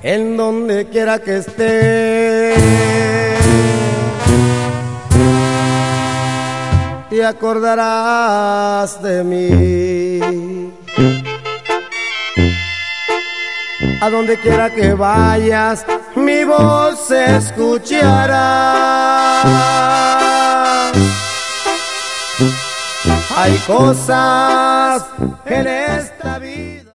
en donde quiera que esté. Te acordarás de mí. A donde quiera que vayas, mi voz se escuchará. Hay cosas en esta vida.